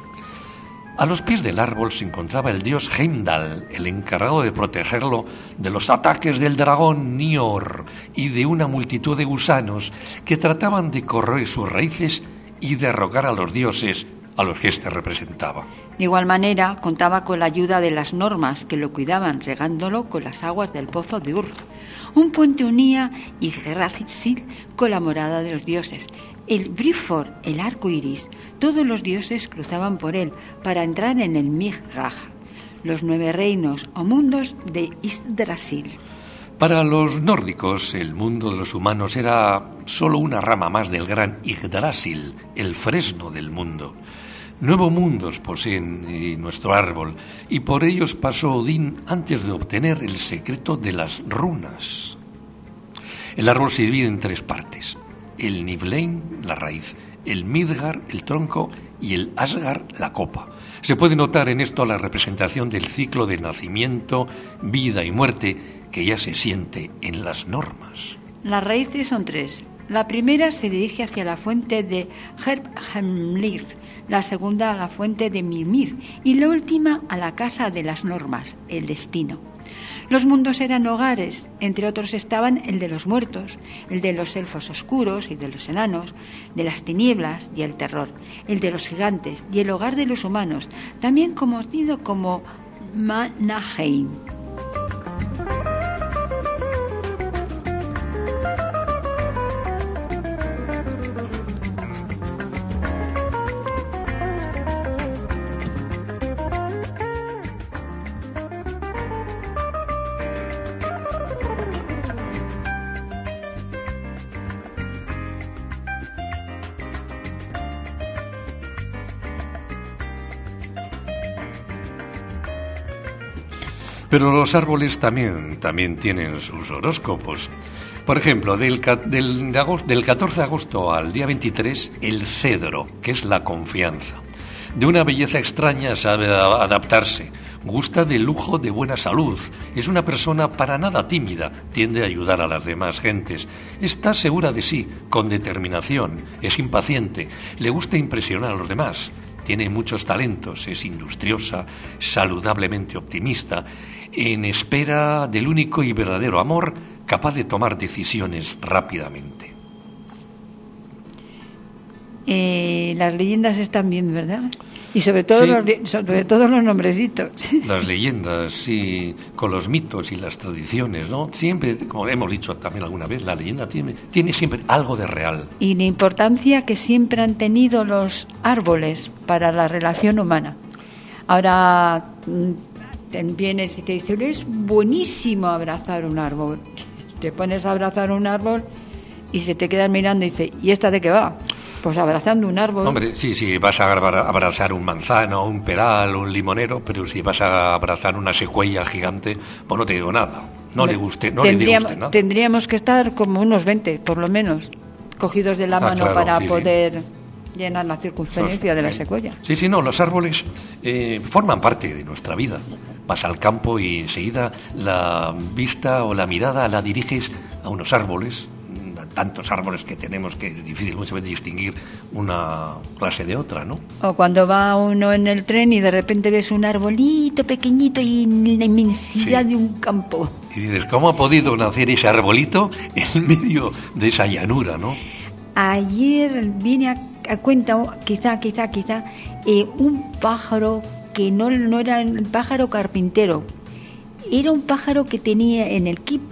A los pies del árbol se encontraba el dios Heimdall, el encargado de protegerlo de los ataques del dragón Nior y de una multitud de gusanos que trataban de corroer sus raíces y derrocar a los dioses a los que éste representaba. De igual manera, contaba con la ayuda de las normas que lo cuidaban, regándolo con las aguas del pozo de Ur. Un puente unía Yggdrasil con la morada de los dioses. El Bifrost, el arco iris, todos los dioses cruzaban por él para entrar en el Midgard, los 9 reinos o mundos de Yggdrasil. Para los nórdicos, el mundo de los humanos era solo una rama más del gran Yggdrasil, el fresno del mundo. 9 mundos poseen nuestro árbol, y por ellos pasó Odín antes de obtener el secreto de las runas. El árbol se divide en 3 partes: el Niflheim, la raíz, el Midgard, el tronco, y el Asgard, la copa. Se puede notar en esto la representación del ciclo de nacimiento, vida y muerte que ya se siente en las normas. Las raíces son 3. La primera se dirige hacia la fuente de Hermlir, la segunda a la fuente de Mimir y la última a la casa de las normas, el destino. Los mundos eran hogares, entre otros estaban el de los muertos, el de los elfos oscuros y de los enanos, de las tinieblas y el terror, el de los gigantes y el hogar de los humanos, también conocido como Manaheim. Pero los árboles también tienen sus horóscopos. Por ejemplo, del 14 de agosto al día 23, el cedro, que es la confianza. De una belleza extraña, sabe adaptarse, gusta del lujo, de buena salud, es una persona para nada tímida, tiende a ayudar a las demás gentes, está segura de sí, con determinación, es impaciente, le gusta impresionar a los demás. Tiene muchos talentos, es industriosa, saludablemente optimista, en espera del único y verdadero amor, capaz de tomar decisiones rápidamente. Las leyendas están bien, ¿verdad? Y sobre todo, Sí. sobre todo los nombrecitos. Las leyendas, sí, con los mitos y las tradiciones, ¿no? Siempre, como hemos dicho también alguna vez, la leyenda tiene siempre algo de real. Y la importancia que siempre han tenido los árboles para la relación humana. Ahora vienes y te dicen, es buenísimo abrazar un árbol. Te pones a abrazar un árbol y se te quedan mirando y dice, ¿y esta de qué va? Pues abrazando un árbol. Hombre, sí, vas a abrazar un manzano, un peral, un limonero, pero si vas a abrazar una secuoya gigante, pues no te digo nada. No le disguste nada. Tendríamos que estar como unos 20, por lo menos, cogidos de la mano claro, para sí, poder llenar la circunferencia de la secuoya. Sí, no, los árboles forman parte de nuestra vida. Vas al campo y enseguida la vista o la mirada la diriges a unos árboles, tantos árboles que tenemos que es difícil muchas veces distinguir una clase de otra, ¿no? O cuando va uno en el tren y de repente ves un arbolito pequeñito y en la inmensidad de un campo. Y dices, ¿cómo ha podido nacer ese arbolito en medio de esa llanura, no? Ayer viene a cuenta, quizá, un pájaro que no era el pájaro carpintero, era un pájaro que tenía en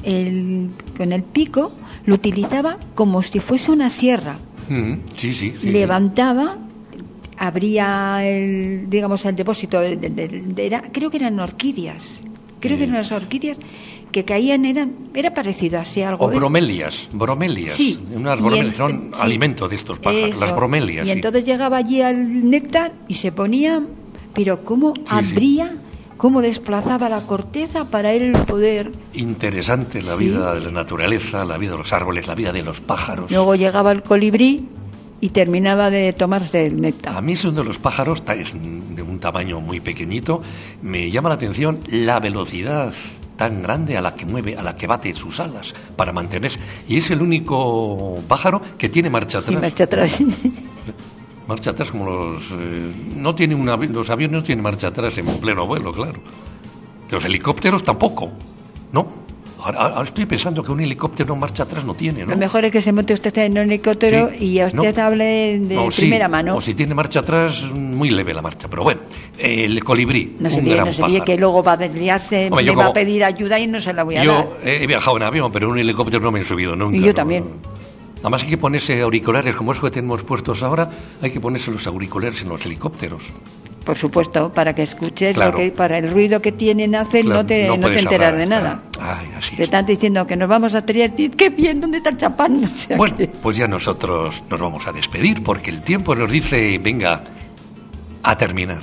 con el pico, lo utilizaba como si fuese una sierra. Sí. Levantaba, abría el depósito creo que eran orquídeas. Creo que eran las orquídeas que caían, era parecido así algo. O bromelias. Sí. Unas bromelias son alimento de estos pájaros, eso. las bromelias. Y entonces llegaba allí al néctar y se ponía, pero cómo abría, cómo desplazaba la corteza para él poder. Interesante la vida de la naturaleza, la vida de los árboles, la vida de los pájaros. Luego llegaba el colibrí y terminaba de tomarse el néctar. A mí es uno de los pájaros, es de un tamaño muy pequeñito, me llama la atención la velocidad tan grande a la que bate sus alas para mantenerse. Y es el único pájaro que tiene marcha atrás. Sí, marcha atrás. Marcha atrás como los... no tiene los aviones no tienen marcha atrás en pleno vuelo, claro. Los helicópteros tampoco, ¿no? Ahora estoy pensando que un helicóptero marcha atrás no tiene, ¿no? Lo mejor es que se monte usted en un helicóptero y a usted hable de primera mano. O si tiene marcha atrás, muy leve la marcha. Pero bueno, el colibrí, no se un líe, gran no se pájaro. líe, que luego va a desliarse, me va a pedir ayuda y no se la voy a dar. Yo he viajado en avión, pero en un helicóptero no me he subido nunca. Y yo también. Además hay que ponerse auriculares, como esos que tenemos puestos ahora, hay que ponerse los auriculares en los helicópteros. Por supuesto, para que escuches claro. Para el ruido que tienen hacer, claro, no te enteras hablar, de nada. Claro. Ay, así te están diciendo que nos vamos a triar. ¡Qué bien! ¿Dónde está el champán? O sea, bueno, pues ya nosotros nos vamos a despedir porque el tiempo nos dice, venga, a terminar.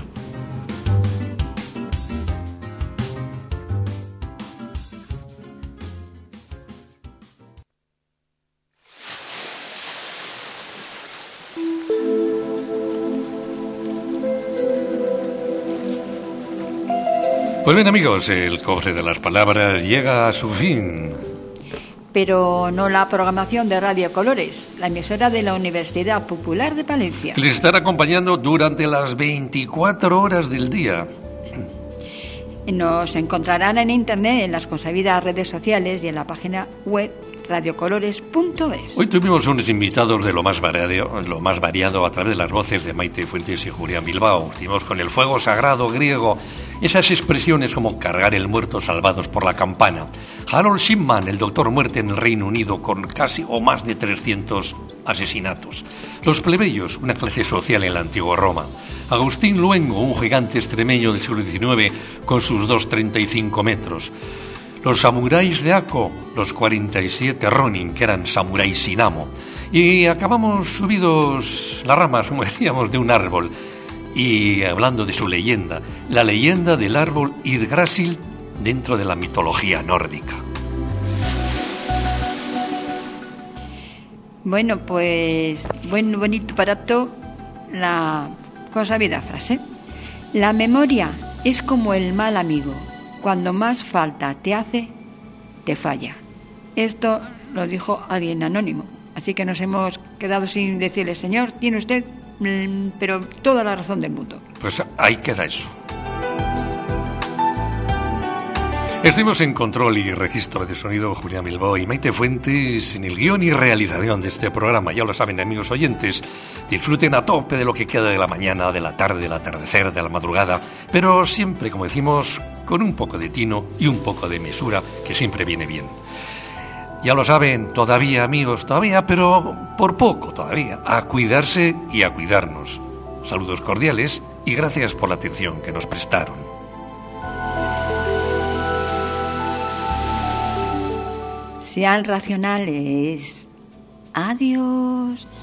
Pues bien, amigos, el cofre de las palabras llega a su fin. Pero no la programación de Radio Colores, la emisora de la Universidad Popular de Palencia. Les estará acompañando durante las 24 horas del día. Nos encontrarán en Internet, en las consabidas redes sociales y en la página web radiocolores.es. Hoy tuvimos unos invitados de lo más variado a través de las voces de Maite Fuentes y Julián Bilbao. Estuvimos con el fuego sagrado griego, esas expresiones como cargar el muerto salvados por la campana. Harold Shipman, el doctor muerte en el Reino Unido con casi o más de 300 asesinatos. Los plebeyos, una clase social en la antigua Roma. Agustín Luengo, un gigante extremeño del siglo XIX con sus 2,35 metros. Los samuráis de Ako, los 47 Ronin, que eran samuráis sin amo. Y acabamos subidos las ramas, como decíamos, de un árbol. Y hablando de su leyenda, la leyenda del árbol Yggdrasil dentro de la mitología nórdica. Bueno, pues bonito barato la consabida frase. La memoria es como el mal amigo. Cuando más falta te hace, te falla. Esto lo dijo alguien anónimo. Así que nos hemos quedado sin decirle, señor, tiene usted, pero toda la razón del mundo. Pues ahí queda eso. Estuvimos en control y registro de sonido Julián Bilbao y Maite Fuentes en el guión y realización de este programa. Ya lo saben, amigos oyentes, disfruten a tope de lo que queda de la mañana, de la tarde, del atardecer, de la madrugada, pero siempre, como decimos, con un poco de tino y un poco de mesura, que siempre viene bien. Ya lo saben, todavía, amigos, todavía, pero por poco todavía, a cuidarse y a cuidarnos. Saludos cordiales y y gracias por la atención que nos prestaron. Sean racionales. Adiós.